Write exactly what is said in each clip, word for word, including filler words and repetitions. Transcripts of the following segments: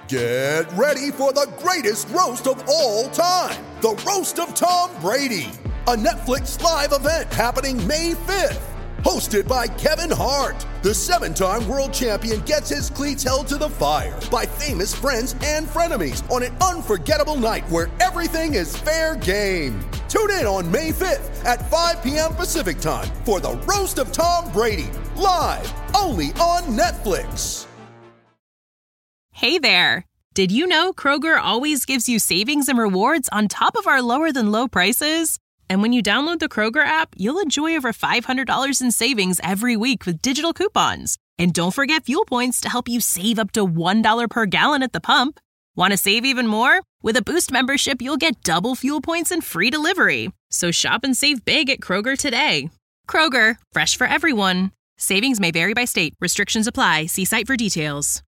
Get ready for the greatest roast of all time, the Roast of Tom Brady, a Netflix live event happening May fifth. Hosted by Kevin Hart, the seven-time world champion gets his cleats held to the fire by famous friends and frenemies on an unforgettable night where everything is fair game. Tune in on May fifth at five p.m. Pacific time for the Roast of Tom Brady, live only on Netflix. Hey there! Did you know Kroger always gives you savings and rewards on top of our lower-than-low prices? And when you download the Kroger app, you'll enjoy over five hundred dollars in savings every week with digital coupons. And don't forget fuel points to help you save up to one dollar per gallon at the pump. Want to save even more? With a Boost membership, you'll get double fuel points and free delivery. So shop and save big at Kroger today. Kroger, fresh for everyone. Savings may vary by state. Restrictions apply. See site for details.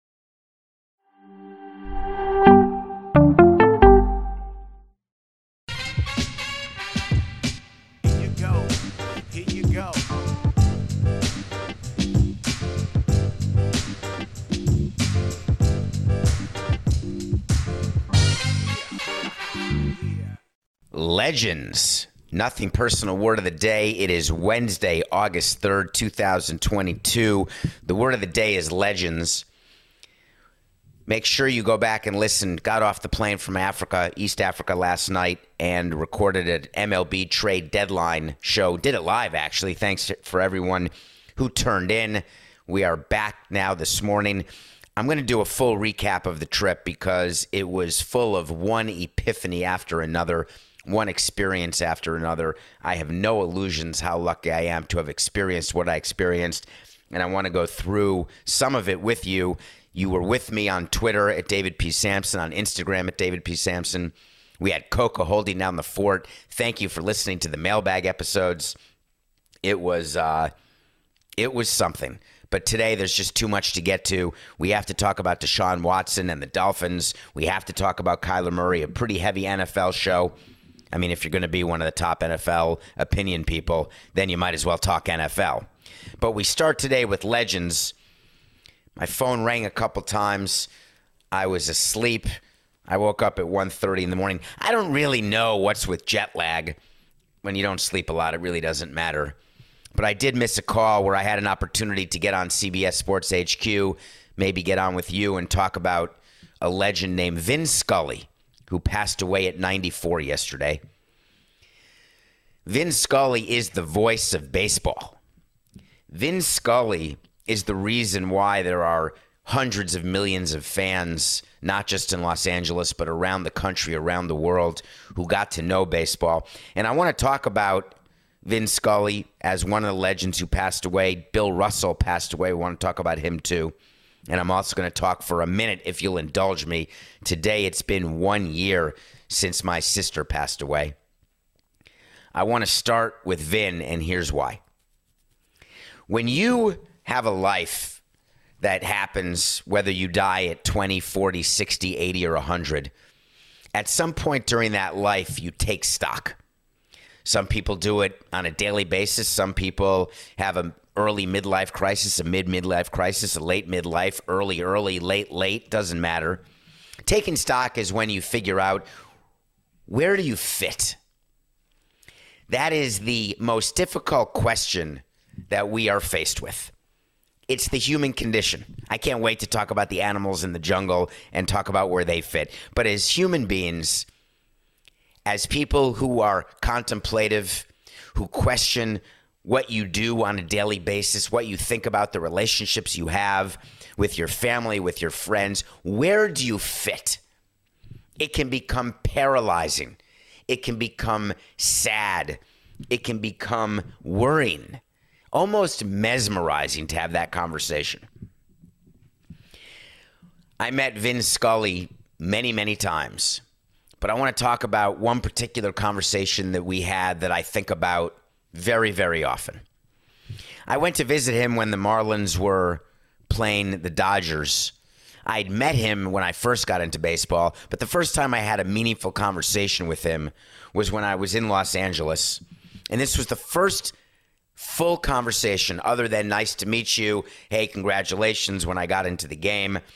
Legends. Nothing personal word of the day. It is Wednesday, August third, two thousand twenty-two. The word of the day is legends. Make sure you go back and listen. Got off the plane from Africa, East Africa last night and recorded an M L B trade deadline show. Did it live, actually. Thanks for everyone who turned in. We are back now this morning. I'm going to do a full recap of the trip because it was full of one epiphany after another, one experience after another. I have no illusions how lucky I am to have experienced what I experienced, and I want to go through some of it with you. You were with me on Twitter at David P. Sampson, on Instagram at David P. Sampson. We had Coca holding down the fort. Thank you for listening to the mailbag episodes. It was uh, it was something. But today there's just too much to get to. We have to talk about Deshaun Watson and the Dolphins. We have to talk about Kyler Murray, a pretty heavy N F L show. I mean, if you're going to be one of the top N F L opinion people, then you might as well talk N F L. But we start today with legends. My phone rang a couple times. I was asleep. I woke up at one thirty in the morning. I don't really know what's with jet lag. When you don't sleep a lot, it really doesn't matter. But I did miss a call where I had an opportunity to get on C B S Sports H Q, maybe get on with you and talk about a legend named Vin Scully, who passed away at ninety-four yesterday. Vin Scully is the voice of baseball. Vin Scully is the reason why there are hundreds of millions of fans, not just in Los Angeles, but around the country, around the world, who got to know baseball. And I want to talk about Vin Scully as one of the legends who passed away. Bill Russell passed away. We want to talk about him too. And I'm also going to talk for a minute, if you'll indulge me. Today, it's been one year since my sister passed away. I want to start with Vin, and here's why. When you have a life that happens, whether you die at twenty, forty, sixty, eighty, or one hundred, at some point during that life, you take stock. Some people do it on a daily basis. Some people have an early midlife crisis, a mid-midlife crisis, a late midlife, early, early, late, late, doesn't matter. Taking stock is when you figure out, where do you fit? That is the most difficult question that we are faced with. It's the human condition. I can't wait to talk about the animals in the jungle and talk about where they fit. But as human beings, as people who are contemplative, who question what you do on a daily basis, what you think about the relationships you have with your family, with your friends, where do you fit? It can become paralyzing. It can become sad. It can become worrying, almost mesmerizing to have that conversation. I met Vin Scully many, many times. But I want to talk about one particular conversation that we had that I think about very, very often. I went to visit him when the Marlins were playing the Dodgers. I'd met him when I first got into baseball, but the first time I had a meaningful conversation with him was when I was in Los Angeles. And this was the first full conversation other than nice to meet you, hey, congratulations, when I got into the game.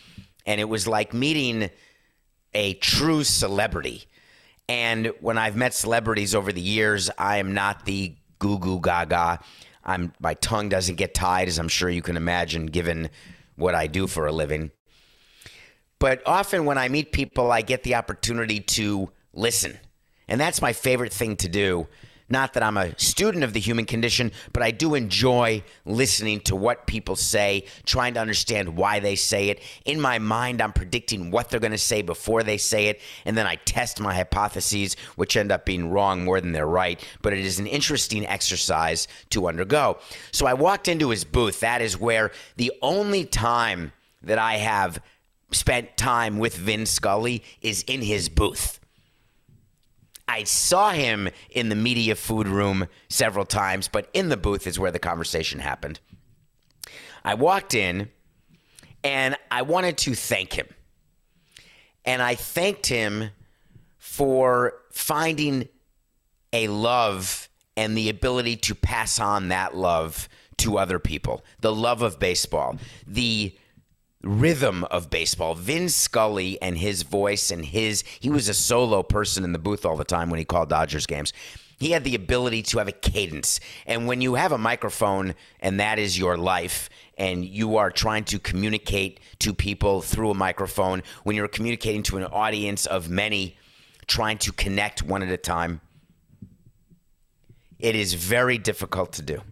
And it was like meeting a true celebrity. And when I've met celebrities over the years, I am not the goo goo gaga. I'm my tongue doesn't get tied, as I'm sure you can imagine, given what I do for a living. But often when I meet people, I get the opportunity to listen. And that's my favorite thing to do. Not that I'm a student of the human condition, but I do enjoy listening to what people say, trying to understand why they say it. In my mind, I'm predicting what they're going to say before they say it, and then I test my hypotheses, which end up being wrong more than they're right. But it is an interesting exercise to undergo. So I walked into his booth. That is where the only time that I have spent time with Vin Scully is in his booth. I saw him in the media food room several times, but in the booth is where the conversation happened. I walked in, and I wanted to thank him. And I thanked him for finding a love and the ability to pass on that love to other people. The love of baseball, the rhythm of baseball. Vin Scully and his voice and his, he was a solo person in the booth all the time when he called Dodgers games. He had the ability to have a cadence. And when you have a microphone and that is your life and you are trying to communicate to people through a microphone, when you're communicating to an audience of many, trying to connect one at a time, it is very difficult to do.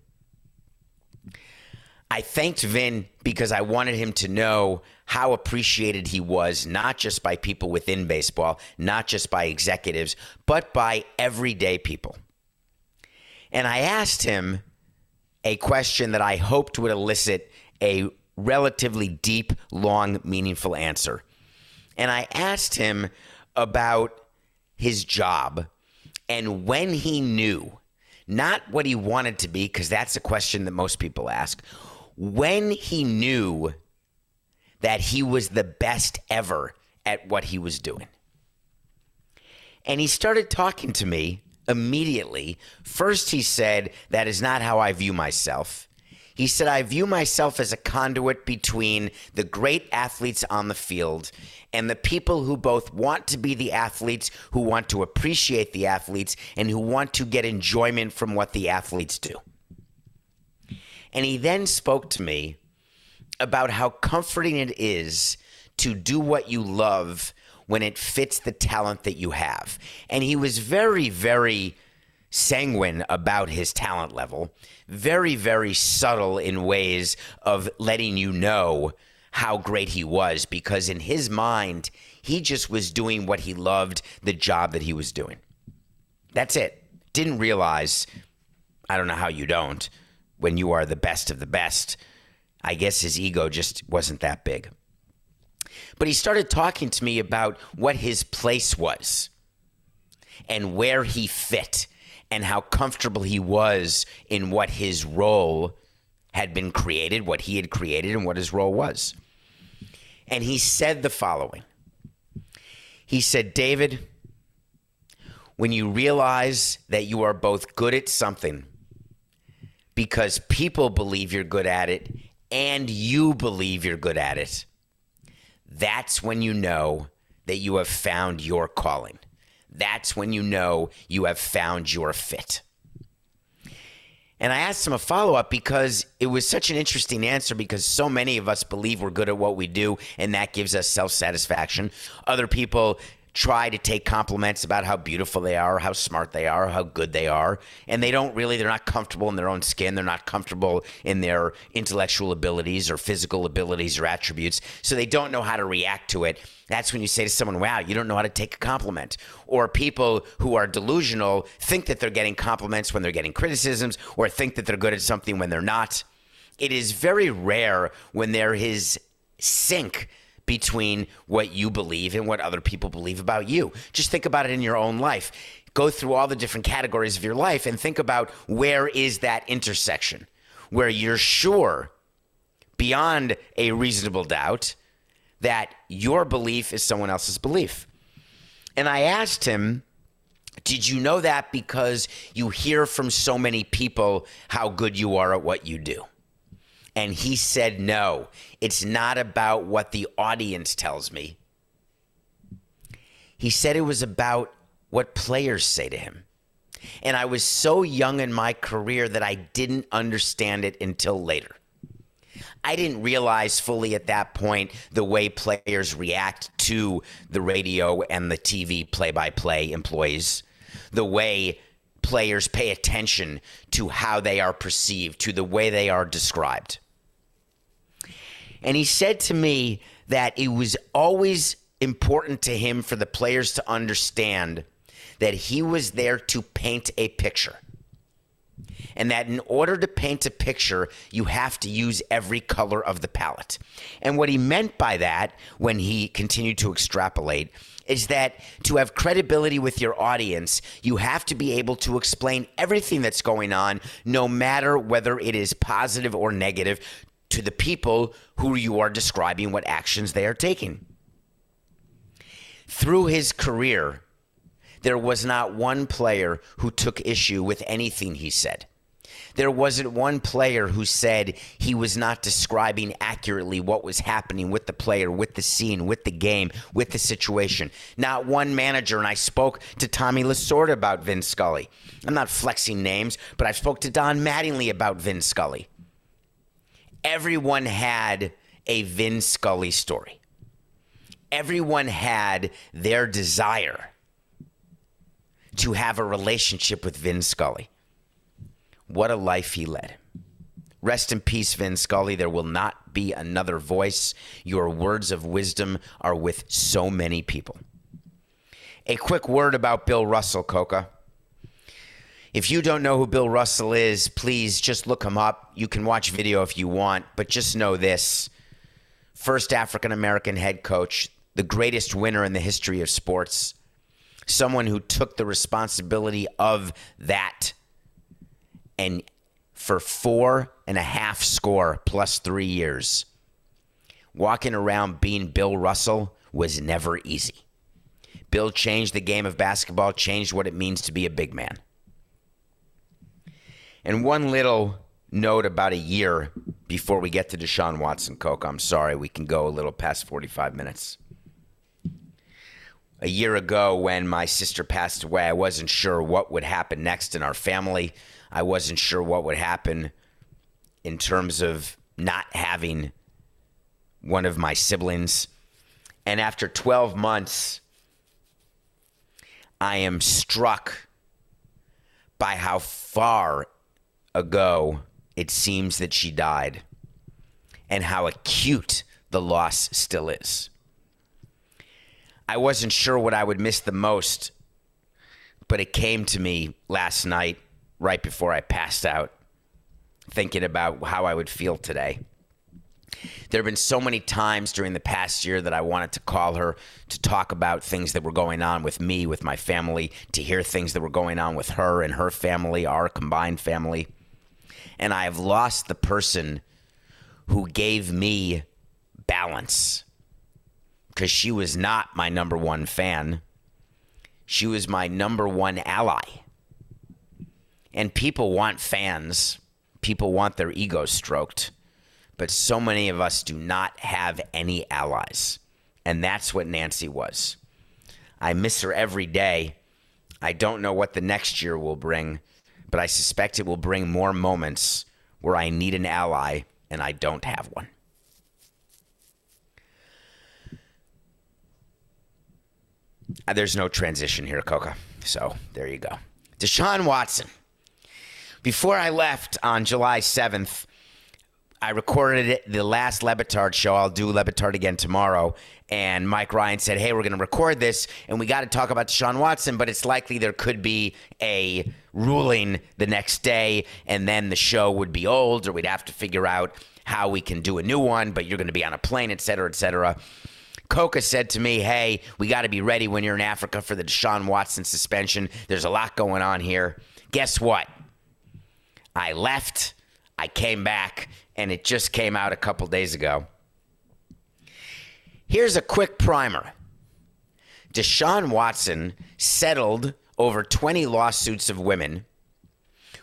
I thanked Vin because I wanted him to know how appreciated he was, not just by people within baseball, not just by executives, but by everyday people. And I asked him a question that I hoped would elicit a relatively deep, long, meaningful answer. And I asked him about his job and when he knew, not what he wanted to be, because that's a question that most people ask, when he knew that he was the best ever at what he was doing. And he started talking to me immediately. First, he said, that is not how I view myself. He said, I view myself as a conduit between the great athletes on the field and the people who both want to be the athletes, who want to appreciate the athletes, and who want to get enjoyment from what the athletes do. And he then spoke to me about how comforting it is to do what you love when it fits the talent that you have. And he was very, very sanguine about his talent level, very, very subtle in ways of letting you know how great he was, because in his mind, he just was doing what he loved, the job that he was doing. That's it. Didn't realize, I don't know how you don't, when you are the best of the best. I guess his ego just wasn't that big. But he started talking to me about what his place was and where he fit and how comfortable he was in what his role had been created, what he had created, and what his role was. And he said the following. He said, David, when you realize that you are both good at something because people believe you're good at it and you believe you're good at it, that's when you know that you have found your calling. That's when you know you have found your fit. And I asked him a follow-up because it was such an interesting answer, because so many of us believe we're good at what we do, and that gives us self-satisfaction. Other people try to take compliments about how beautiful they are, how smart they are, how good they are, and they don't really, they're not comfortable in their own skin. They're not comfortable in their intellectual abilities or physical abilities or attributes, so they don't know how to react to it. That's when you say to someone, wow, you don't know how to take a compliment. Or people who are delusional think that they're getting compliments when they're getting criticisms, or think that they're good at something when they're not. It is very rare when there is sync between what you believe and what other people believe about you. Just think about it in your own life. Go through all the different categories of your life and think about, where is that intersection where you're sure, beyond a reasonable doubt, that your belief is someone else's belief. And I asked him, did you know that because you hear from so many people how good you are at what you do? And he said, no, it's not about what the audience tells me. He said it was about what players say to him. And I was so young in my career that I didn't understand it until later. I didn't realize fully at that point the way players react to the radio and the T V play-by-play employees, the way players pay attention to how they are perceived, to the way they are described. And he said to me that it was always important to him for the players to understand that he was there to paint a picture. And that in order to paint a picture, you have to use every color of the palette. And what he meant by that, when he continued to extrapolate, is that to have credibility with your audience, you have to be able to explain everything that's going on, no matter whether it is positive or negative, to the people who you are describing what actions they are taking. Through his career, there was not one player who took issue with anything he said. There wasn't one player who said he was not describing accurately what was happening with the player, with the scene, with the game, with the situation. Not one manager, and I spoke to Tommy Lasorda about Vin Scully. I'm not flexing names, but I spoke to Don Mattingly about Vin Scully. Everyone had a Vin Scully story. Everyone had their desire to have a relationship with Vin Scully. What a life he led. Rest in peace, Vin Scully. There will not be another voice. Your words of wisdom are with so many people. A quick word about Bill Russell, Coca. If you don't know who Bill Russell is, please just look him up. You can watch video if you want, but just know this. First African-American head coach, the greatest winner in the history of sports, someone who took the responsibility of that, and for four and a half score plus three years, walking around being Bill Russell was never easy. Bill changed the game of basketball, changed what it means to be a big man. And one little note about a year before we get to Deshaun Watson, Coke. I'm sorry, we can go a little past forty-five minutes. A year ago when my sister passed away, I wasn't sure what would happen next in our family. I wasn't sure what would happen in terms of not having one of my siblings. And after twelve months, I am struck by how far ago it seems that she died and how acute the loss still is. I wasn't sure what I would miss the most, but it came to me last night right before I passed out, thinking about how I would feel today. There have been so many times during the past year that I wanted to call her to talk about things that were going on with me, with my family, to hear things that were going on with her and her family, our combined family. And I have lost the person who gave me balance, because she was not my number one fan. She was my number one ally. And people want fans. People want their egos stroked. But so many of us do not have any allies. And that's what Nancy was. I miss her every day. I don't know what the next year will bring, but I suspect it will bring more moments where I need an ally and I don't have one. There's no transition here, Coca. So there you go. Deshaun Watson. Before I left on July seventh, I recorded it, the last Le Batard show. I'll do Le Batard again tomorrow. And Mike Ryan said, hey, we're going to record this, and we got to talk about Deshaun Watson, but it's likely there could be a ruling the next day, and then the show would be old, or we'd have to figure out how we can do a new one, but you're going to be on a plane, et cetera, et cetera. Coca said to me, hey, we got to be ready when you're in Africa for the Deshaun Watson suspension. There's a lot going on here. Guess what? I left, I came back, and it just came out a couple days ago. Here's a quick primer. Deshaun Watson settled over twenty lawsuits of women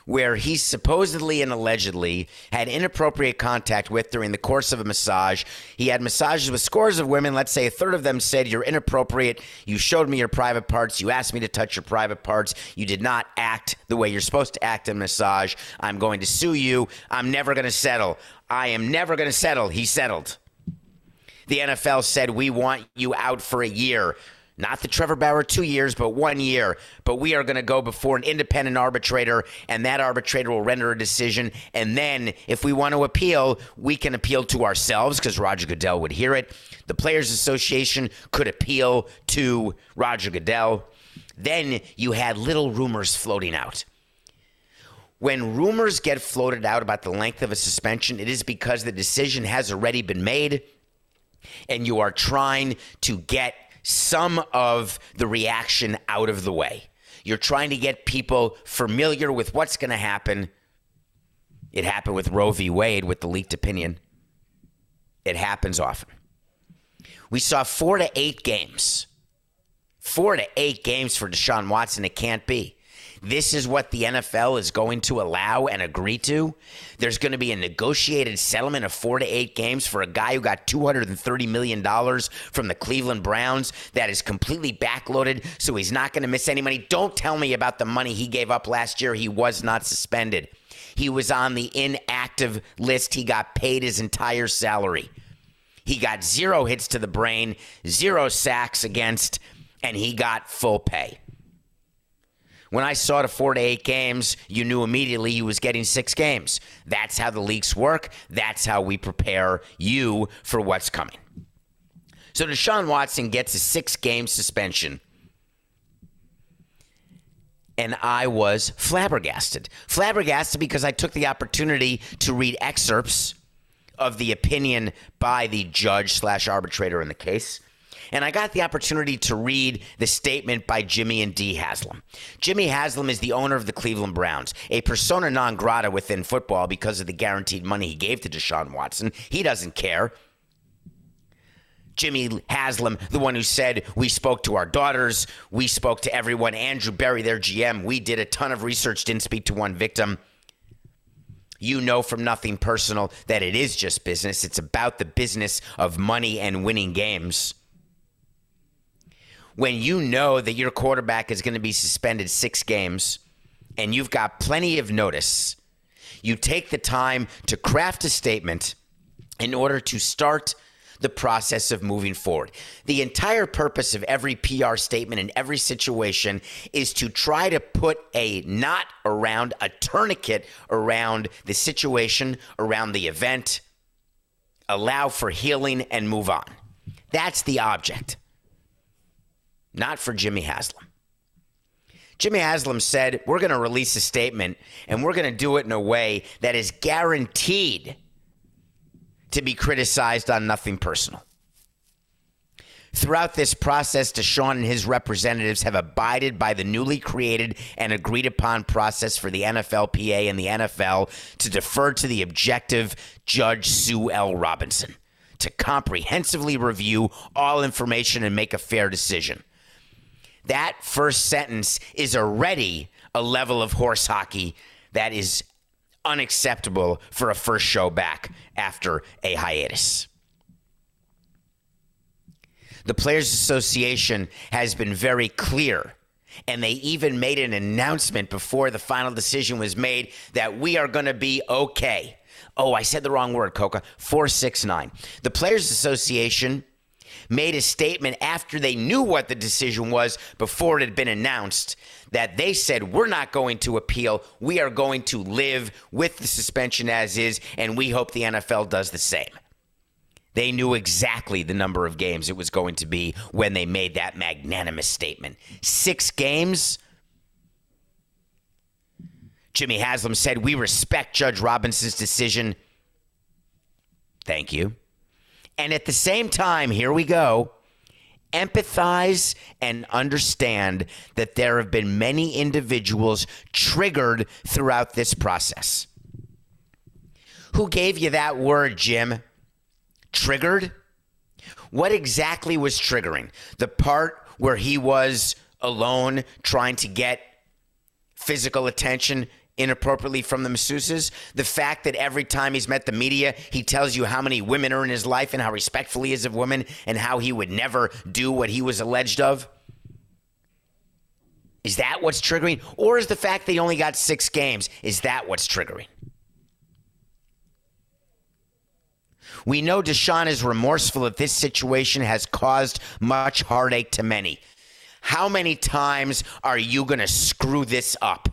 where he supposedly and allegedly had inappropriate contact with during the course of a massage. He had massages with scores of women. Let's say a third of them said, you're inappropriate. You showed me your private parts. You asked me to touch your private parts. You did not act the way you're supposed to act in massage. I'm going to sue you. I'm never going to settle. I am never going to settle. He settled. The N F L said, we want you out for a year. Not the Trevor Bauer two years, but one year. But we are going to go before an independent arbitrator, and that arbitrator will render a decision. And then if we want to appeal, we can appeal to ourselves because Roger Goodell would hear it. The Players Association could appeal to Roger Goodell. Then you had little rumors floating out. When rumors get floated out about the length of a suspension, it is because the decision has already been made, and you are trying to get some of the reaction out of the way. You're trying to get people familiar with what's going to happen. It happened with Roe v. Wade with the leaked opinion. It happens often. We saw four to eight games. Four to eight games for Deshaun Watson. It can't be. This is what the N F L is going to allow and agree to. There's going to be a negotiated settlement of four to eight games for a guy who got two hundred thirty million dollars from the Cleveland Browns that is completely backloaded, so he's not going to miss any money. Don't tell me about the money he gave up last year. He was not suspended. He was on the inactive list. He got paid his entire salary. He got zero hits to the brain, zero sacks against, and he got full pay. When I saw the four to eight games, you knew immediately he was getting six games. That's how the leagues work. That's how we prepare you for what's coming. So Deshaun Watson gets a six-game suspension. And I was flabbergasted. Flabbergasted because I took the opportunity to read excerpts of the opinion by the judge slash arbitrator in the case. And I got the opportunity to read the statement by Jimmy and Dee Haslam. Jimmy Haslam is the owner of the Cleveland Browns, a persona non grata within football because of the guaranteed money he gave to Deshaun Watson. He doesn't care. Jimmy Haslam, the one who said, we spoke to our daughters, we spoke to everyone. Andrew Berry, their G M, we did a ton of research, didn't speak to one victim. You know from nothing personal that it is just business. It's about the business of money and winning games. When you know that your quarterback is going to be suspended six games and you've got plenty of notice, you take the time to craft a statement in order to start the process of moving forward. The entire purpose of every P R statement in every situation is to try to put a knot around, a tourniquet around the situation, around the event, allow for healing and move on. That's the object. Not for Jimmy Haslam. Jimmy Haslam said, we're going to release a statement and we're going to do it in a way that is guaranteed to be criticized on nothing personal. Throughout this process, Deshaun and his representatives have abided by the newly created and agreed upon process for the N F L P A and the N F L to defer to the objective Judge Sue L. Robinson to comprehensively review all information and make a fair decision. That first sentence is already a level of horse hockey that is unacceptable for a first show back after a hiatus. The Players Association has been very clear, and they even made an announcement before the final decision was made that we are going to be okay. Oh, I said the wrong word, Coca. four six nine. The Players Association made a statement after they knew what the decision was before it had been announced that they said, we're not going to appeal. We are going to live with the suspension as is, and we hope the N F L does the same. They knew exactly the number of games it was going to be when they made that magnanimous statement. Six games. Jimmy Haslam said, we respect Judge Robinson's decision. Thank you. And at the same time, here we go, empathize and understand that there have been many individuals triggered throughout this process. Who gave you that word, Jim? Triggered? What exactly was triggering? The part where he was alone trying to get physical attention inappropriately from the masseuses? The fact that every time he's met the media, he tells you how many women are in his life and how respectful he is of women and how he would never do what he was alleged of? Is that what's triggering? Or is the fact that he only got six games, is that what's triggering? We know Deshaun is remorseful that this situation has caused much heartache to many. How many times are you going to screw this up?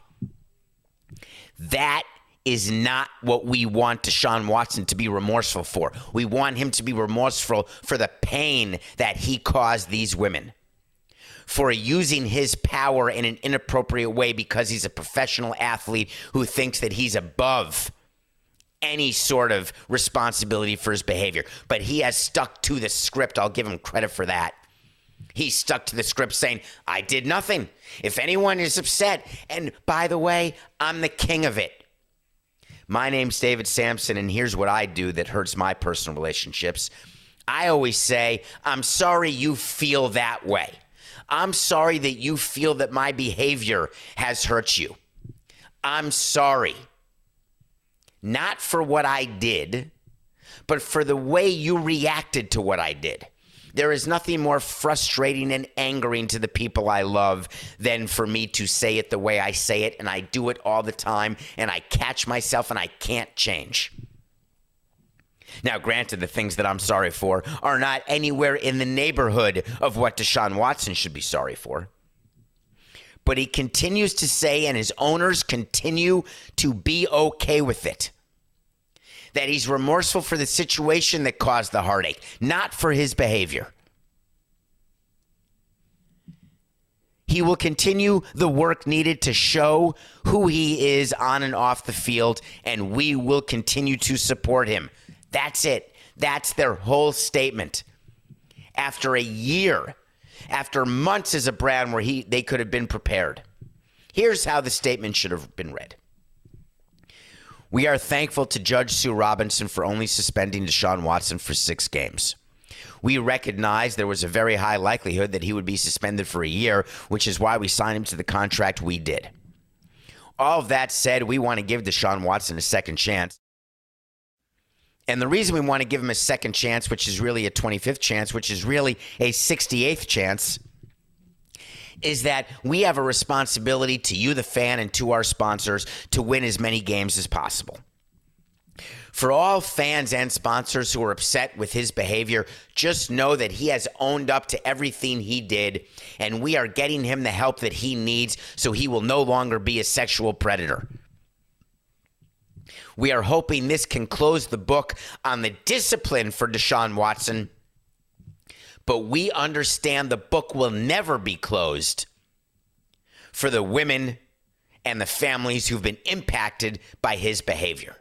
That is not what we want Deshaun Watson to be remorseful for. We want him to be remorseful for the pain that he caused these women, for using his power in an inappropriate way because he's a professional athlete who thinks that he's above any sort of responsibility for his behavior. But he has stuck to the script. I'll give him credit for that. He stuck to the script saying, I did nothing. If anyone is upset, and by the way, I'm the king of it. My name's David Sampson, and here's what I do that hurts my personal relationships. I always say, I'm sorry you feel that way. I'm sorry that you feel that my behavior has hurt you. I'm sorry. Not for what I did, but for the way you reacted to what I did. There is nothing more frustrating and angering to the people I love than for me to say it the way I say it, and I do it all the time, and I catch myself, and I can't change. Now, granted, the things that I'm sorry for are not anywhere in the neighborhood of what Deshaun Watson should be sorry for. But he continues to say, and his owners continue to be okay with it, that he's remorseful for the situation that caused the heartache, not for his behavior. He will continue the work needed to show who he is on and off the field, and we will continue to support him. That's it. That's their whole statement. After a year, after months as a brand where he they could have been prepared. Here's how the statement should have been read. We are thankful to Judge Sue Robinson for only suspending Deshaun Watson for six games. We recognize there was a very high likelihood that he would be suspended for a year, which is why we signed him to the contract we did. All of that said, we want to give Deshaun Watson a second chance. And the reason we want to give him a second chance, which is really a twenty-fifth chance, which is really a sixty-eighth chance, is that we have a responsibility to you, the fan, and to our sponsors to win as many games as possible. For all fans and sponsors who are upset with his behavior, just know that he has owned up to everything he did, and we are getting him the help that he needs so he will no longer be a sexual predator. We are hoping this can close the book on the discipline for Deshaun Watson, but we understand the book will never be closed for the women and the families who've been impacted by his behavior.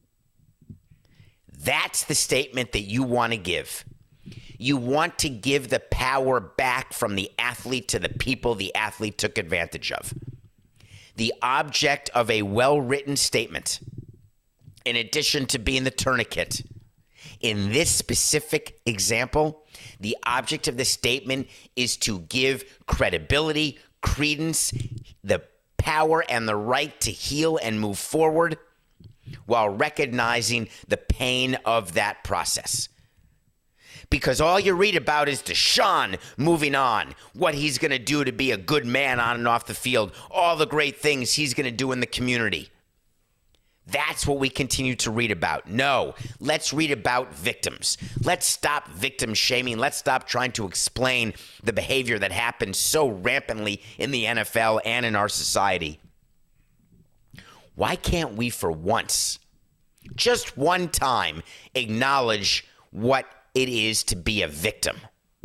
That's the statement that you want to give. You want to give the power back from the athlete to the people the athlete took advantage of. The object of a well-written statement, in addition to being the tourniquet, in this specific example, the object of the statement is to give credibility, credence, the power and the right to heal and move forward while recognizing the pain of that process. Because all you read about is Deshaun moving on, what he's going to do to be a good man on and off the field, all the great things he's going to do in the community. That's what we continue to read about. No, let's read about victims. Let's stop victim shaming. Let's stop trying to explain the behavior that happens so rampantly in the N F L and in our society. Why can't we for once, just one time, acknowledge what it is to be a victim?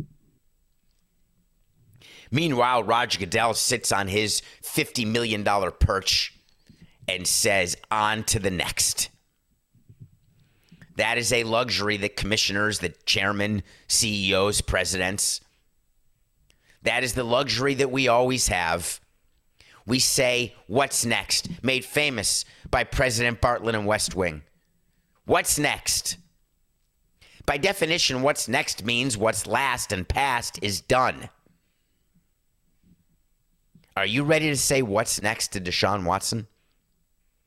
Meanwhile, Roger Goodell sits on his fifty million dollars perch and says, on to the next. That is a luxury that commissioners, that chairmen, C E Os, presidents, that is the luxury that we always have. We say, what's next? Made famous by President Bartlet and West Wing. What's next? By definition, what's next means what's last and past is done. Are you ready to say what's next to Deshaun Watson?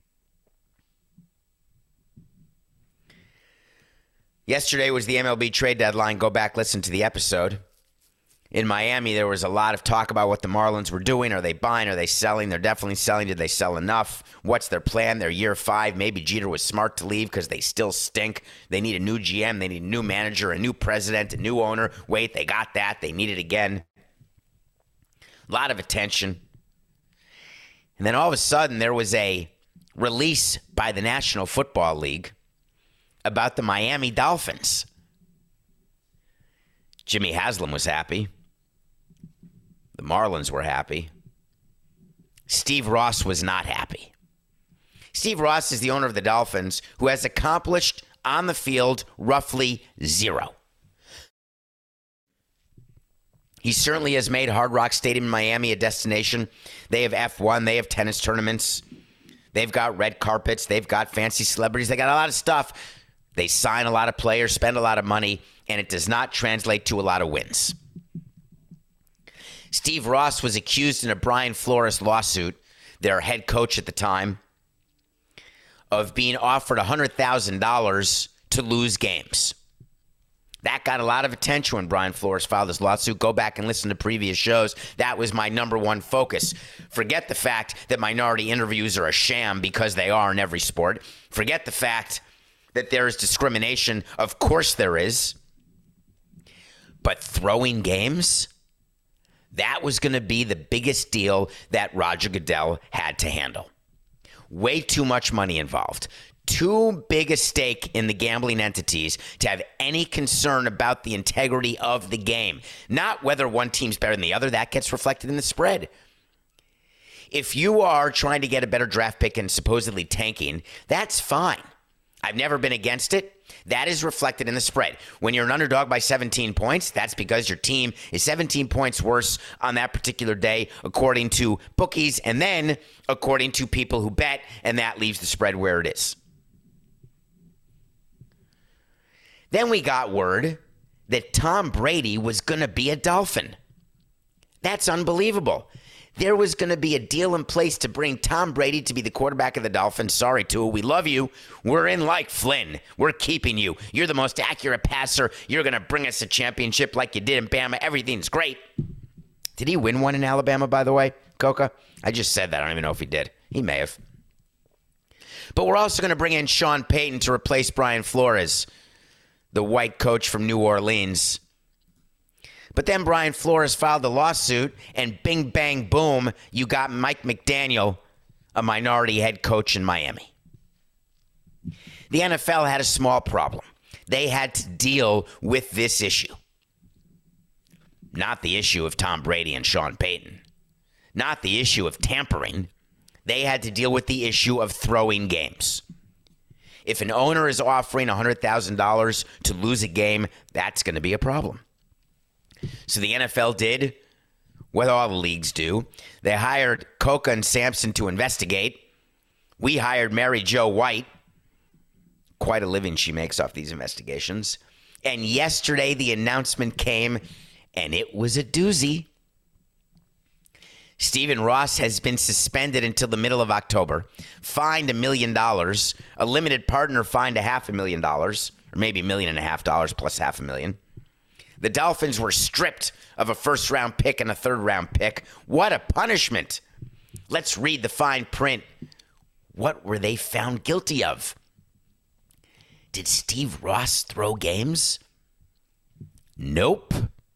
Yesterday was the M L B trade deadline. Go back, listen to the episode. In Miami, there was a lot of talk about what the Marlins were doing. Are they buying? Are they selling? They're definitely selling. Did they sell enough? What's their plan? They're year five. Maybe Jeter was smart to leave because they still stink. They need a new G M. They need a new manager, a new president, a new owner. Wait, they got that. They need it again. A lot of attention. And then all of a sudden, there was a release by the National Football League about the Miami Dolphins. Jimmy Haslam was happy. The Marlins were happy. Steve Ross was not happy. Steve Ross is the owner of the Dolphins, who has accomplished on the field roughly zero. He certainly has made Hard Rock Stadium in Miami a destination. They have F one. They have tennis tournaments. They've got red carpets. They've got fancy celebrities. They got a lot of stuff. They sign a lot of players, spend a lot of money, and it does not translate to a lot of wins. Steve Ross was accused in a Brian Flores lawsuit, their head coach at the time, of being offered one hundred thousand dollars to lose games. That got a lot of attention when Brian Flores filed this lawsuit. Go back and listen to previous shows. That was my number one focus. Forget the fact that minority interviews are a sham, because they are in every sport. Forget the fact that there is discrimination. Of course there is. But throwing games, that was going to be the biggest deal that Roger Goodell had to handle. Way too much money involved. Too big a stake in the gambling entities to have any concern about the integrity of the game. Not whether one team's better than the other. That gets reflected in the spread. If you are trying to get a better draft pick and supposedly tanking, that's fine. I've never been against it. That is reflected in the spread. When you're an underdog by seventeen points, that's because your team is seventeen points worse on that particular day, according to bookies, and then according to people who bet, and that leaves the spread where it is. Then we got word that Tom Brady was going to be a Dolphin. That's unbelievable. There was going to be a deal in place to bring Tom Brady to be the quarterback of the Dolphins. Sorry, Tua, we love you. We're in like Flynn. We're keeping you. You're the most accurate passer. You're going to bring us a championship like you did in Bama. Everything's great. Did he win one in Alabama, by the way, Coca? I just said that. I don't even know if he did. He may have. But we're also going to bring in Sean Payton to replace Brian Flores, the white coach from New Orleans. But then Brian Flores filed a lawsuit, and bing, bang, boom, you got Mike McDaniel, a minority head coach in Miami. The N F L had a small problem. They had to deal with this issue. Not the issue of Tom Brady and Sean Payton. Not the issue of tampering. They had to deal with the issue of throwing games. If an owner is offering one hundred thousand dollars to lose a game, that's going to be a problem. So the N F L did what all the leagues do. They hired Coca and Sampson to investigate. We hired Mary Jo White. Quite a living she makes off these investigations. And yesterday the announcement came, and it was a doozy. Stephen Ross has been suspended until the middle of October, fined a million dollars, a limited partner fined a half a million dollars, or maybe a million and a half dollars plus half a million. The Dolphins were stripped of a first-round pick and a third-round pick. What a punishment. Let's read the fine print. What were they found guilty of? Did Steve Ross throw games? Nope.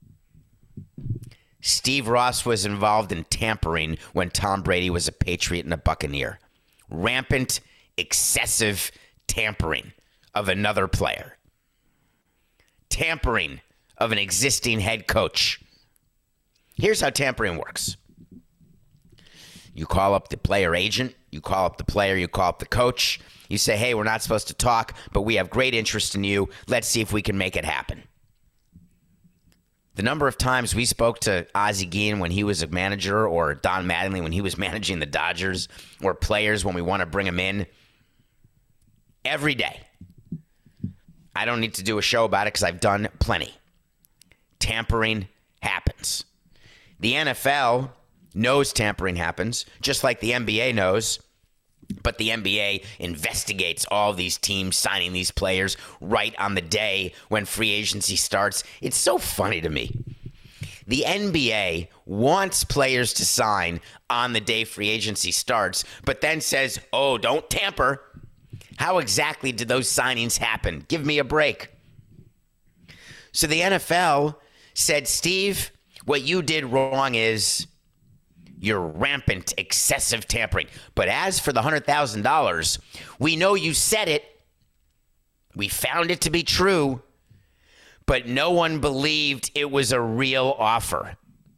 Steve Ross was involved in tampering when Tom Brady was a Patriot and a Buccaneer. Rampant, excessive tampering of another player. Tampering of an existing head coach. Here's how tampering works. You call up the player agent, you call up the player, you call up the coach. You say, hey, we're not supposed to talk, but we have great interest in you. Let's see if we can make it happen. The number of times we spoke to Ozzie Guillen when he was a manager, or Don Mattingly when he was managing the Dodgers, or players when we want to bring them in, every day. I don't need to do a show about it because I've done plenty. Tampering happens. The N F L knows tampering happens, just like the N B A knows. But the N B A investigates all these teams signing these players right on the day when free agency starts. It's so funny to me. The N B A wants players to sign on the day free agency starts, but then says, oh, don't tamper. How exactly did those signings happen? Give me a break. So the N F L said, Steve, what you did wrong is your rampant, excessive tampering. But as for the one hundred thousand dollars, we know you said it. We found it to be true, but no one believed it was a real offer.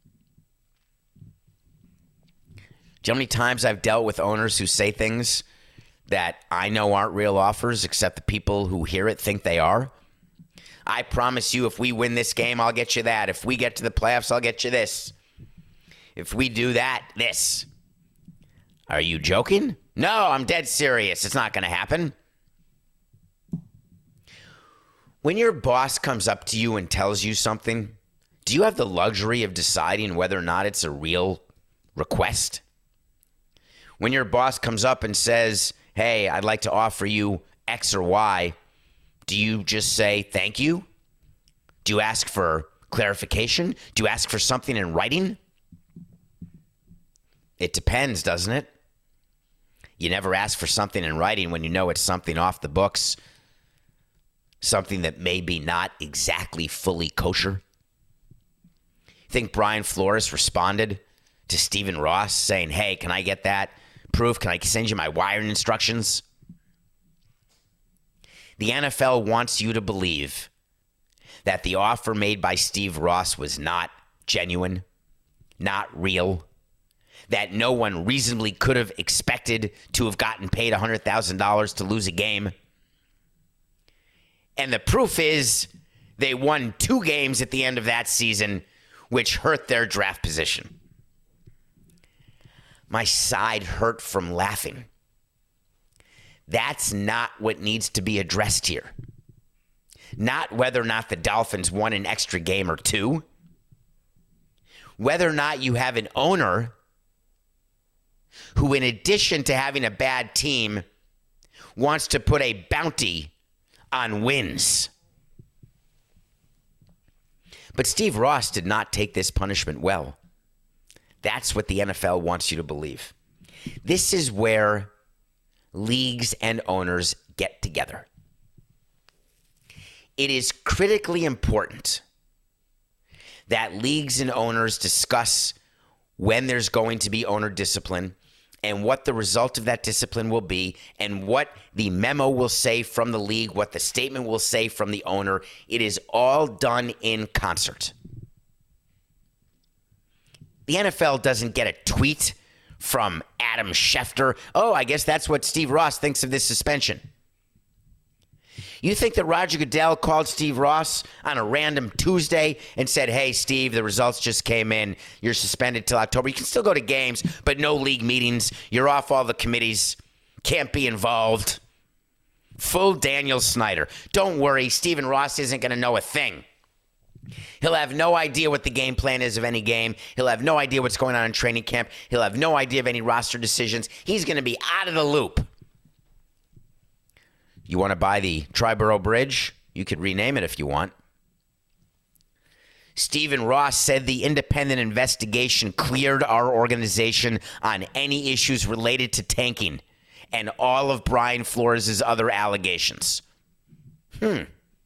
Do you know how many times I've dealt with owners who say things that I know aren't real offers, except the people who hear it think they are? I promise you, if we win this game, I'll get you that. If we get to the playoffs, I'll get you this. If we do that, this. Are you joking? No, I'm dead serious. It's not going to happen. When your boss comes up to you and tells you something, do you have the luxury of deciding whether or not it's a real request? When your boss comes up and says, hey, I'd like to offer you X or Y, do you just say thank you? Do you ask for clarification? Do you ask for something in writing? It depends, doesn't it? You never ask for something in writing when you know it's something off the books, something that may be not exactly fully kosher. Think Brian Flores responded to Stephen Ross saying, hey, can I get that proof? Can I send you my wiring instructions? The N F L wants you to believe that the offer made by Steve Ross was not genuine, not real, that no one reasonably could have expected to have gotten paid one hundred thousand dollars to lose a game. And the proof is they won two games at the end of that season, which hurt their draft position. My side hurt from laughing. That's not what needs to be addressed here. Not whether or not the Dolphins won an extra game or two. Whether or not you have an owner who, in addition to having a bad team, wants to put a bounty on wins. But Steve Ross did not take this punishment well. That's what the N F L wants you to believe. This is where leagues and owners get together. It is critically important that leagues and owners discuss when there's going to be owner discipline and what the result of that discipline will be and what the memo will say from the league, what the statement will say from the owner. It is all done in concert. The N F L doesn't get a tweet from Adam Schefter. Oh, I guess that's what Steve Ross thinks of this suspension. You think that Roger Goodell called Steve Ross on a random Tuesday and said, hey, Steve, the results just came in. You're suspended till October. You can still go to games, but no league meetings. You're off all the committees. Can't be involved. Full Daniel Snyder. Don't worry, Stephen Ross isn't going to know a thing. He'll have no idea what the game plan is of any game. He'll have no idea what's going on in training camp. He'll have no idea of any roster decisions. He's going to be out of the loop. You want to buy the Triborough Bridge? You could rename it if you want. Stephen Ross said the independent investigation cleared our organization on any issues related to tanking and all of Brian Flores' other allegations. Hmm.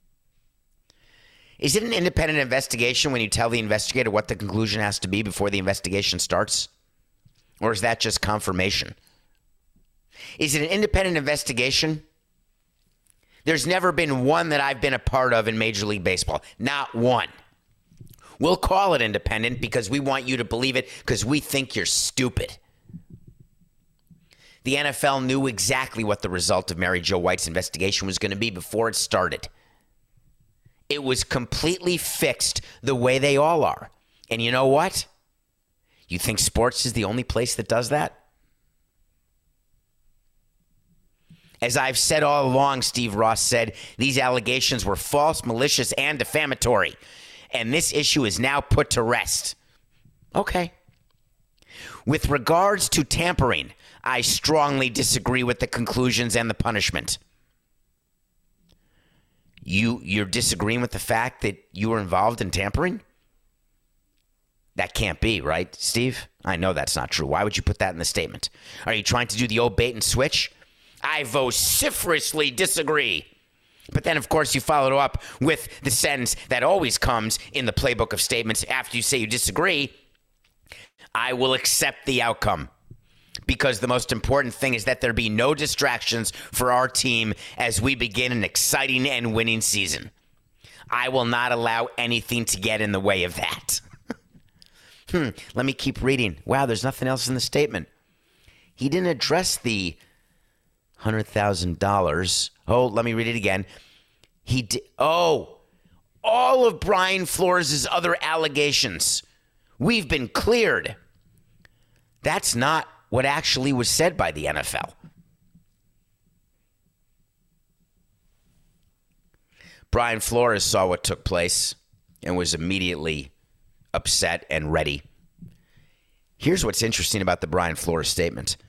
Is it an independent investigation when you tell the investigator what the conclusion has to be before the investigation starts? Or is that just confirmation? Is it an independent investigation? There's never been one that I've been a part of in Major League Baseball. Not one. We'll call it independent because we want you to believe it because we think you're stupid. The N F L knew exactly what the result of Mary Jo White's investigation was going to be before it started. It was completely fixed the way they all are. And you know what? You think sports is the only place that does that? As I've said all along, Steve Ross said, these allegations were false, malicious, and defamatory. And this issue is now put to rest. Okay. With regards to tampering, I strongly disagree with the conclusions and the punishment. You, you're disagreeing with the fact that you were involved in tampering? That can't be, right, Steve? I know that's not true. Why would you put that in the statement? Are you trying to do the old bait and switch? I vociferously disagree. But then, of course, you followed up with the sentence that always comes in the playbook of statements after you say you disagree. I will accept the outcome, because the most important thing is that there be no distractions for our team as we begin an exciting and winning season. I will not allow anything to get in the way of that. hmm, let me keep reading. Wow, there's nothing else in the statement. He didn't address the one hundred thousand dollars. Oh, let me read it again. He did. Oh, all of Brian Flores' other allegations. We've been cleared. That's not what actually was said by the N F L. Brian Flores saw what took place and was immediately upset and ready. Here's what's interesting about the Brian Flores statement.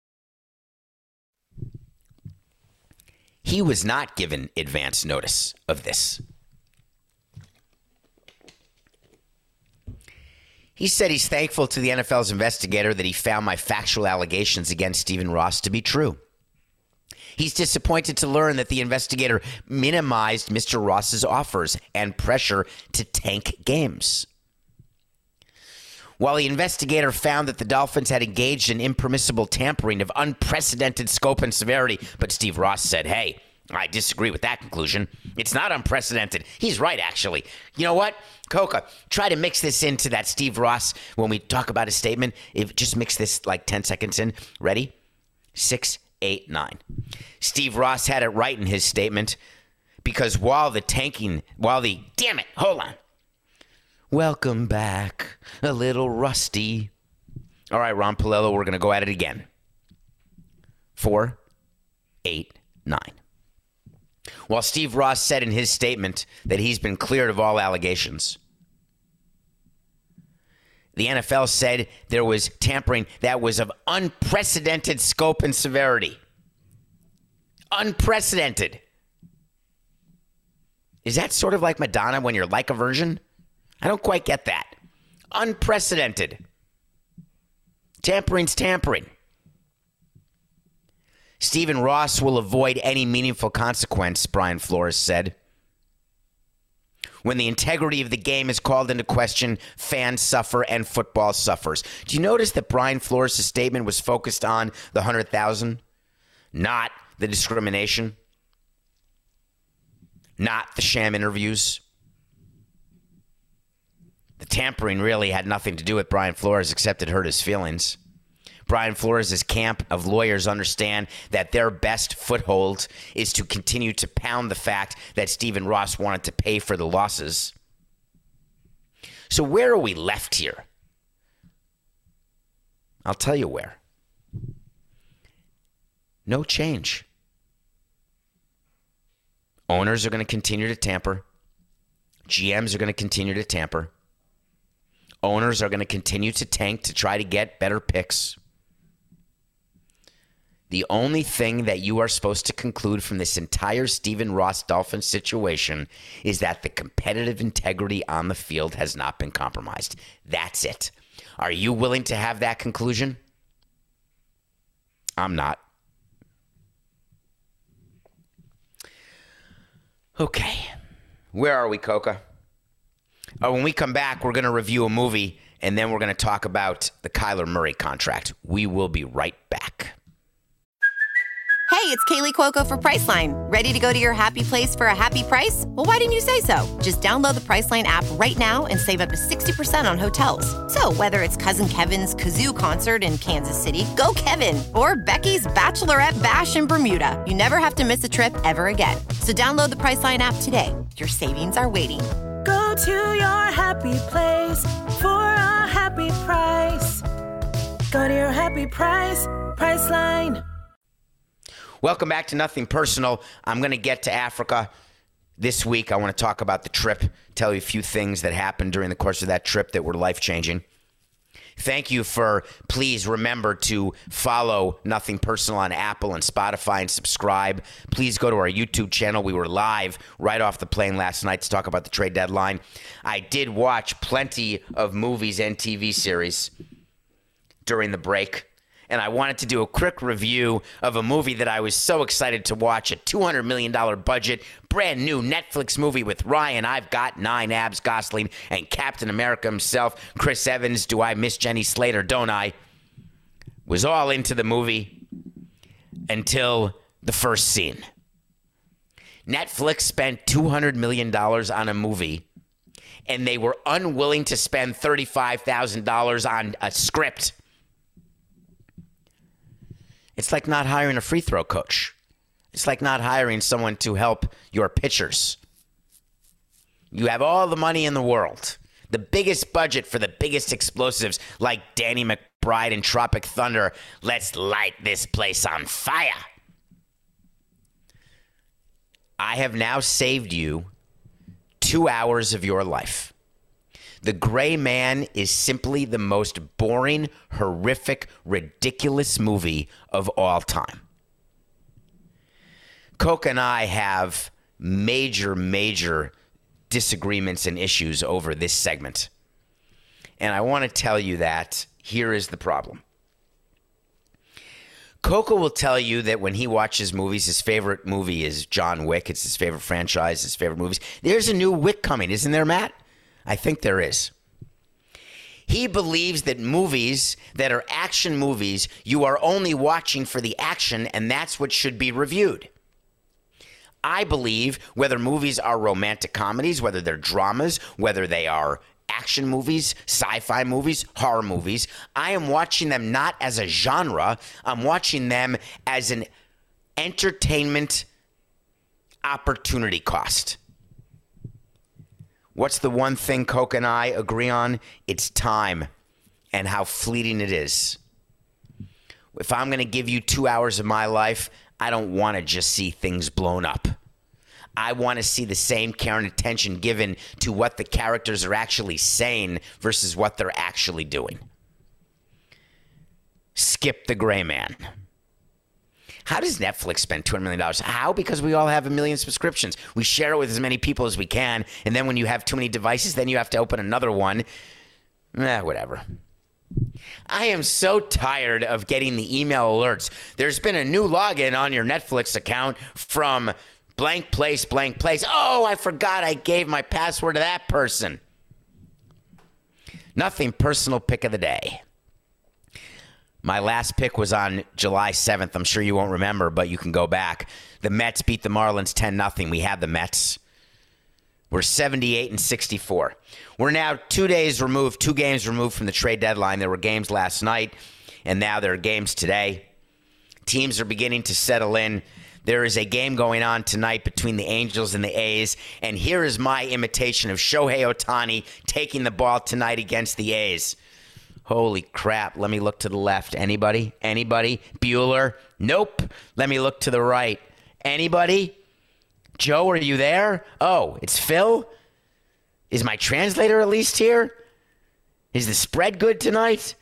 He was not given advance notice of this. He said he's thankful to the N F L's investigator that he found my factual allegations against Stephen Ross to be true. He's disappointed to learn that the investigator minimized Mister Ross's offers and pressure to tank games. While the investigator found that the Dolphins had engaged in impermissible tampering of unprecedented scope and severity, but Steve Ross said, hey, I disagree with that conclusion. It's not unprecedented. He's right, actually. You know what? Coca, try to mix this into that Steve Ross when we talk about his statement. If just mix this like ten seconds in. Ready? Six, eight, nine. Steve Ross had it right in his statement because while the tanking, while the, damn it, hold on. Welcome back, a little rusty. All right, Ron Palello, we're going to go at it again. Four, eight, nine. While Steve Ross said in his statement that he's been cleared of all allegations, the N F L said there was tampering that was of unprecedented scope and severity. Unprecedented. Is that sort of like Madonna when you're like a virgin? I don't quite get that. Unprecedented. Tampering's tampering. Stephen Ross will avoid any meaningful consequence, Brian Flores said. When the integrity of the game is called into question, fans suffer and football suffers. Do you notice that Brian Flores' statement was focused on the one hundred thousand, not the discrimination, not the sham interviews? The tampering really had nothing to do with Brian Flores except it hurt his feelings. Brian Flores' camp of lawyers understand that their best foothold is to continue to pound the fact that Stephen Ross wanted to pay for the losses. So where are we left here? I'll tell you where. No change. Owners are going to continue to tamper. G Ms are going to continue to tamper. Owners are going to continue to tank to try to get better picks. The only thing that you are supposed to conclude from this entire Stephen Ross Dolphins situation is that the competitive integrity on the field has not been compromised. That's it. Are you willing to have that conclusion? I'm not. Okay. Where are we, Coca? Oh, when we come back, we're going to review a movie, and then we're going to talk about the Kyler Murray contract. We will be right back. Hey, it's Kaylee Cuoco for Priceline. Ready to go to your happy place for a happy price? Well, why didn't you say so? Just download the Priceline app right now and save up to sixty percent on hotels. So whether it's Cousin Kevin's Kazoo Concert in Kansas City, go Kevin, or Becky's Bachelorette Bash in Bermuda, you never have to miss a trip ever again. So download the Priceline app today. Your savings are waiting. Go to your happy place for a happy price. Go to your happy price, Priceline. Welcome back to Nothing Personal. I'm going to get to Africa this week. I want to talk about the trip, tell you a few things that happened during the course of that trip that were life-changing. Thank you for, please remember to follow Nothing Personal on Apple and Spotify and subscribe. Please go to our YouTube channel. We were live right off the plane last night to talk about the trade deadline. I did watch plenty of movies and T V series during the break. And I wanted to do a quick review of a movie that I was so excited to watch, a two hundred million dollars budget, brand new Netflix movie with Ryan, I've Got Nine Abs Gosling, and Captain America himself, Chris Evans, Do I Miss Jenny Slater, Don't I? Was all into the movie until the first scene. Netflix spent two hundred million dollars on a movie, and they were unwilling to spend thirty-five thousand dollars on a script. It's like not hiring a free throw coach. It's like not hiring someone to help your pitchers. You have all the money in the world, the biggest budget for the biggest explosives like Danny McBride and Tropic Thunder. Let's light this place on fire. I have now saved you two hours of your life. The Gray Man is simply the most boring, horrific, ridiculous movie of all time. Coke and I have major, major disagreements and issues over this segment. And I want to tell you that here is the problem. Coco will tell you that when he watches movies, his favorite movie is John Wick. It's his favorite franchise, his favorite movies. There's a new Wick coming, isn't there, Matt? I think there is. He believes that movies that are action movies, you are only watching for the action, and that's what should be reviewed. I believe whether movies are romantic comedies, whether they're dramas, whether they are action movies, sci-fi movies, horror movies, I am watching them not as a genre. I'm watching them as an entertainment opportunity cost. What's the one thing Coke and I agree on? It's time and how fleeting it is. If I'm going to give you two hours of my life, I don't want to just see things blown up. I want to see the same care and attention given to what the characters are actually saying versus what they're actually doing. Skip the Gray Man. How does Netflix spend two hundred million dollars? How? Because we all have a million subscriptions. We share it with as many people as we can. And then when you have too many devices, then you have to open another one. Eh, whatever. I am so tired of getting the email alerts. There's been a new login on your Netflix account from blank place, blank place. Oh, I forgot I gave my password to that person. Nothing personal pick of the day. My last pick was on July seventh. I'm sure you won't remember, but you can go back. The Mets beat the Marlins ten nothing. We had the Mets. We're seventy-eight and sixty-four. We're now two days removed, two games removed from the trade deadline. There were games last night, and now there are games today. Teams are beginning to settle in. There is a game going on tonight between the Angels and the A's, and here is my imitation of Shohei Ohtani taking the ball tonight against the A's. Holy crap. Let me look to the left. Anybody? Anybody? Bueller? Nope. Let me look to the right. Anybody? Joe, are you there? Oh, it's Phil? Is my translator at least here? Is the spread good tonight?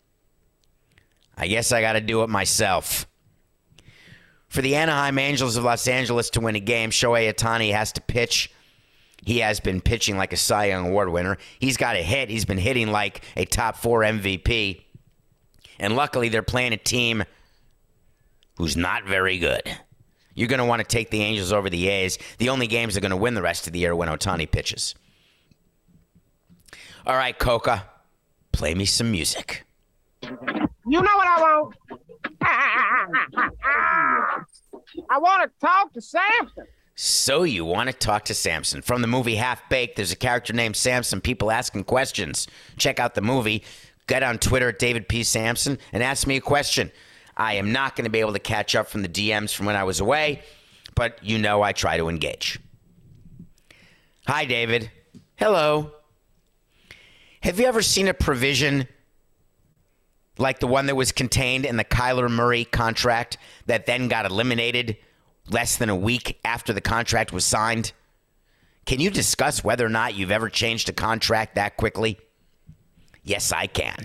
I guess I got to do it myself. For the Anaheim Angels of Los Angeles to win a game, Shohei Ohtani has to pitch. He has been pitching like a Cy Young Award winner. He's got a hit. He's been hitting like a top four M V P. And luckily, they're playing a team who's not very good. You're going to want to take the Angels over the A's. The only games they're going to win the rest of the year when Ohtani pitches. All right, Coca, play me some music. You know what I want? I want to talk to Samson. So you want to talk to Samson. From the movie Half Baked, there's a character named Samson. People asking questions. Check out the movie. Get on Twitter at David P. Samson and ask me a question. I am not going to be able to catch up from the D Ms from when I was away, but you know I try to engage. Hi, David. Hello. Have you ever seen a provision like the one that was contained in the Kyler Murray contract that then got eliminated less than a week after the contract was signed? Can you discuss whether or not you've ever changed a contract that quickly? Yes, I can.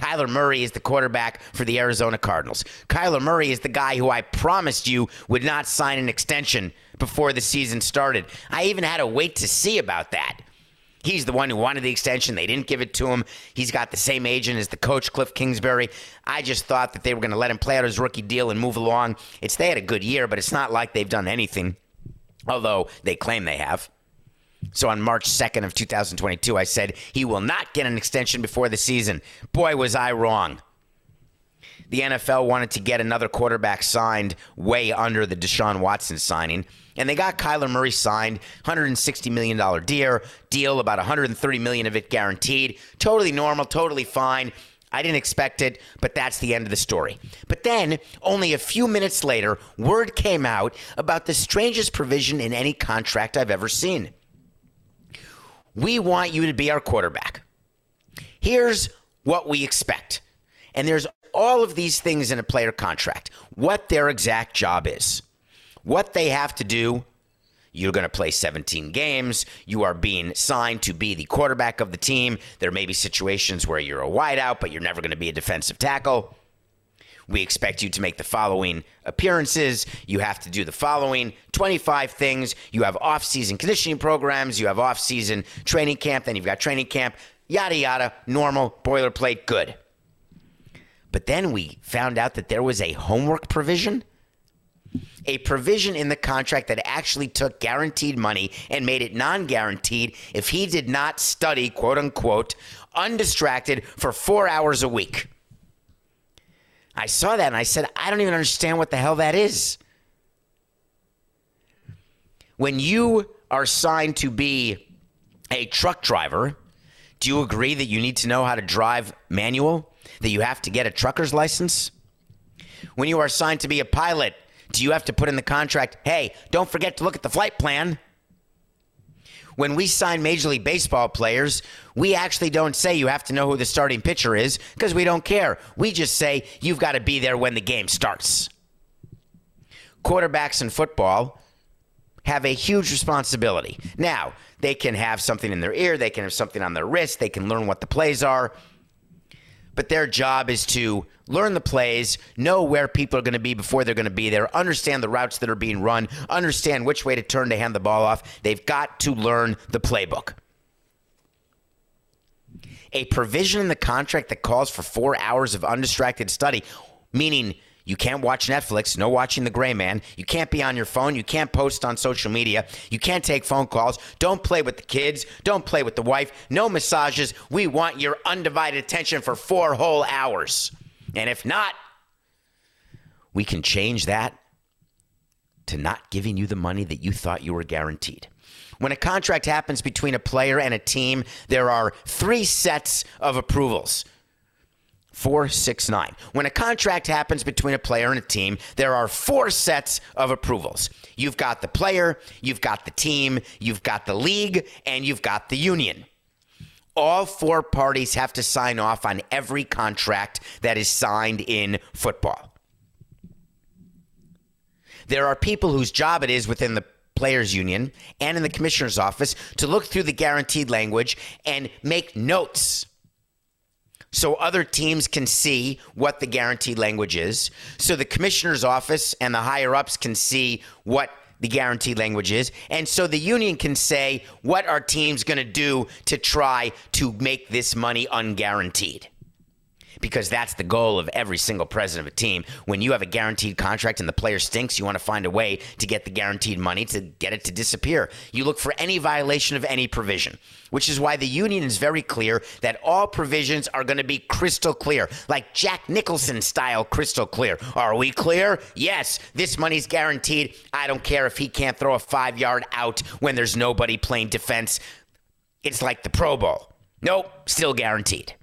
Kyler Murray is the quarterback for the Arizona Cardinals. Kyler Murray is the guy who I promised you would not sign an extension before the season started. I even had to wait to see about that. He's the one who wanted the extension. They didn't give it to him. He's got the same agent as the coach, Cliff Kingsbury. I just thought that they were going to let him play out his rookie deal and move along. It's they had a good year, but it's not like they've done anything, although they claim they have. So on March second of two thousand twenty-two, I said he will not get an extension before the season. Boy, was I wrong. The N F L wanted to get another quarterback signed way under the Deshaun Watson signing. And they got Kyler Murray signed, one hundred sixty million dollars deal, deal, about one hundred thirty million dollars of it guaranteed. Totally normal, totally fine. I didn't expect it, but that's the end of the story. But then, only a few minutes later, word came out about the strangest provision in any contract I've ever seen. We want you to be our quarterback. Here's what we expect. And there's all of these things in a player contract, what their exact job is. What they have to do, you're going to play seventeen games. You are being signed to be the quarterback of the team. There may be situations where you're a wideout, but you're never going to be a defensive tackle. We expect you to make the following appearances. You have to do the following twenty-five things. You have off-season conditioning programs. You have off-season training camp. Then you've got training camp. Yada, yada. Normal, boilerplate, good. But then we found out that there was a homework provision. A provision in the contract that actually took guaranteed money and made it non-guaranteed if he did not study, quote unquote, undistracted for four hours a week. I saw that and I said, I don't even understand what the hell that is. When you are signed to be a truck driver, do you agree that you need to know how to drive manual? That you have to get a trucker's license? When you are signed to be a pilot, do you have to put in the contract, hey, don't forget to look at the flight plan? When we sign Major League Baseball players, we actually don't say you have to know who the starting pitcher is because we don't care. We just say you've got to be there when the game starts. Quarterbacks in football have a huge responsibility. Now, they can have something in their ear. They can have something on their wrist. They can learn what the plays are. But their job is to learn the plays, know where people are going to be before they're going to be there, understand the routes that are being run, understand which way to turn to hand the ball off. They've got to learn the playbook. A provision in the contract that calls for four hours of undistracted study, meaning you can't watch Netflix, no watching The Gray Man. You can't be on your phone. You can't post on social media. You can't take phone calls. Don't play with the kids. Don't play with the wife. No massages. We want your undivided attention for four whole hours. And if not, we can change that to not giving you the money that you thought you were guaranteed. When a contract happens between a player and a team, there are three sets of approvals. Four, six, nine. When a contract happens between a player and a team, there are four sets of approvals. You've got the player, you've got the team, you've got the league, and you've got the union. All four parties have to sign off on every contract that is signed in football. There are people whose job it is within the players union and in the commissioner's office to look through the guaranteed language and make notes so other teams can see what the guaranteed language is, so the commissioner's office and the higher-ups can see what the guaranteed language is, and so the union can say what our team's going to do to try to make this money unguaranteed. Because that's the goal of every single president of a team. When you have a guaranteed contract and the player stinks, you want to find a way to get the guaranteed money to get it to disappear. You look for any violation of any provision, which is why the union is very clear that all provisions are going to be crystal clear, like Jack Nicholson style crystal clear. Are we clear? Yes, this money's guaranteed. I don't care if he can't throw a five-yard out when there's nobody playing defense. It's like the Pro Bowl. Nope, still guaranteed.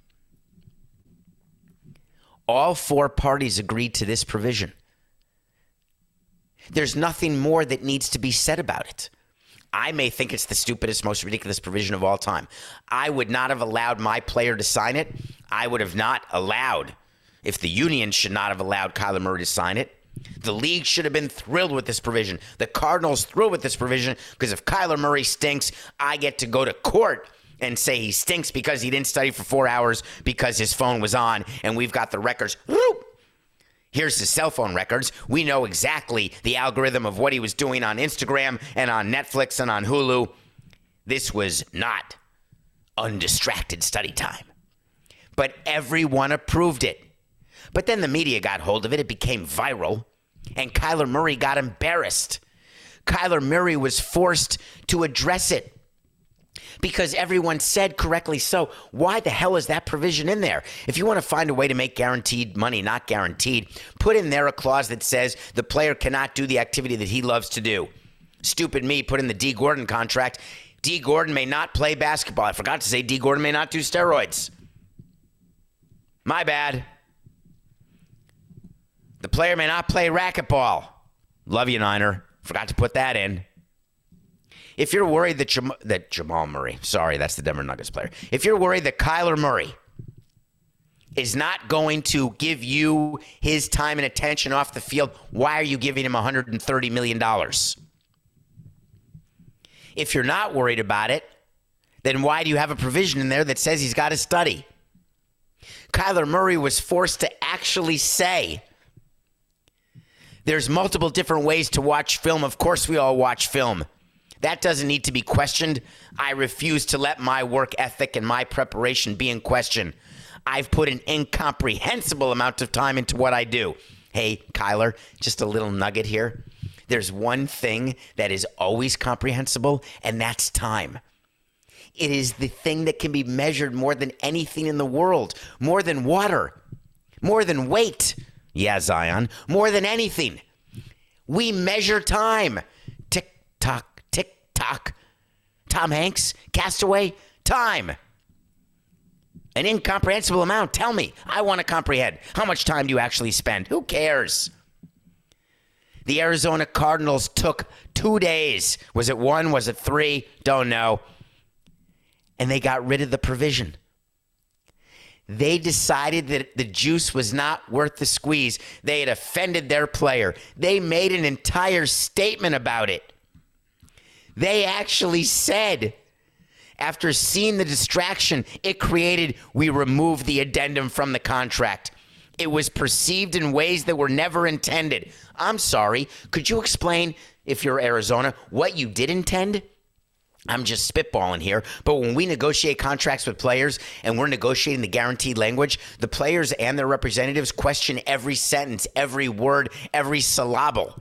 All four parties agreed to this provision. There's nothing more that needs to be said about it. I may think it's the stupidest, most ridiculous provision of all time. I would not have allowed my player to sign it. I would have not allowed, if the union should not have allowed Kyler Murray to sign it. The league should have been thrilled with this provision. The Cardinals thrilled with this provision because if Kyler Murray stinks, I get to go to court and say he stinks because he didn't study for four hours because his phone was on, and we've got the records. Here's his cell phone records. We know exactly the algorithm of what he was doing on Instagram and on Netflix and on Hulu. This was not undistracted study time. But everyone approved it. But then the media got hold of it. It became viral. And Kyler Murray got embarrassed. Kyler Murray was forced to address it. Because everyone said, correctly so, why the hell is that provision in there? If you want to find a way to make guaranteed money not guaranteed, put in there a clause that says the player cannot do the activity that he loves to do. Stupid me put in the D. Gordon contract. D. Gordon may not play basketball. I forgot to say D. Gordon may not do steroids. My bad. The player may not play racquetball. Love you, Niner. Forgot to put that in. If you're worried that, Jam- that Jamal Murray, sorry, that's the Denver Nuggets player. If you're worried that Kyler Murray is not going to give you his time and attention off the field, why are you giving him one hundred thirty million dollars? If you're not worried about it, then why do you have a provision in there that says he's got to study? Kyler Murray was forced to actually say, there's multiple different ways to watch film. Of course we all watch film. That doesn't need to be questioned. I refuse to let my work ethic and my preparation be in question. I've put an incomprehensible amount of time into what I do. Hey, Kyler, just a little nugget here. There's one thing that is always comprehensible, and that's time. It is the thing that can be measured more than anything in the world, more than water, more than weight. Yeah, Zion, more than anything. We measure time. Tick tock. Talk. Tom Hanks, Castaway, time. An incomprehensible amount. Tell me. I want to comprehend. How much time do you actually spend? Who cares? The Arizona Cardinals took two days. Was it one? Was it three? Don't know. And they got rid of the provision. They decided that the juice was not worth the squeeze. They had offended their player. They made an entire statement about it. They actually said, after seeing the distraction it created, we removed the addendum from the contract. It was perceived in ways that were never intended. I'm sorry. Could you explain, if you're Arizona, what you did intend? I'm just spitballing here. But when we negotiate contracts with players and we're negotiating the guaranteed language, the players and their representatives question every sentence, every word, every syllable.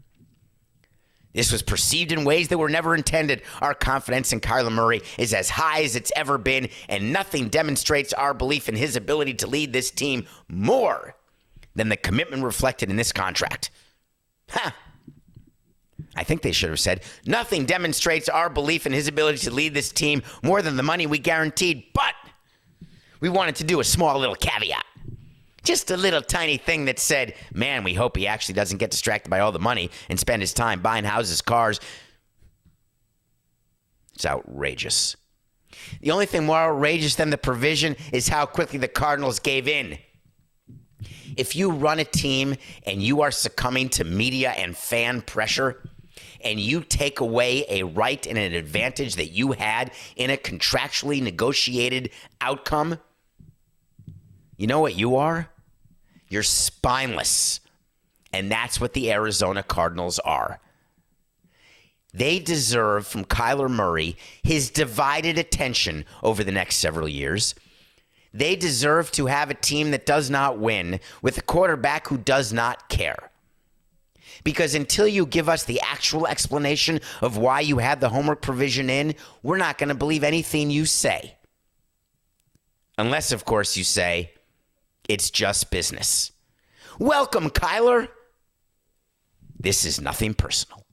This was perceived in ways that were never intended. Our confidence in Kyler Murray is as high as it's ever been, and nothing demonstrates our belief in his ability to lead this team more than the commitment reflected in this contract. Ha! I think they should have said, nothing demonstrates our belief in his ability to lead this team more than the money we guaranteed, but we wanted to do a small little caveat. Just a little tiny thing that said, man, we hope he actually doesn't get distracted by all the money and spend his time buying houses, cars. It's outrageous. The only thing more outrageous than the provision is how quickly the Cardinals gave in. If you run a team and you are succumbing to media and fan pressure, and you take away a right and an advantage that you had in a contractually negotiated outcome, you know what you are? You're spineless. And that's what the Arizona Cardinals are. They deserve from Kyler Murray his divided attention over the next several years. They deserve to have a team that does not win with a quarterback who does not care. Because until you give us the actual explanation of why you had the homework provision in, we're not going to believe anything you say. Unless, of course, you say, it's just business. Welcome, Kyler. This is nothing personal.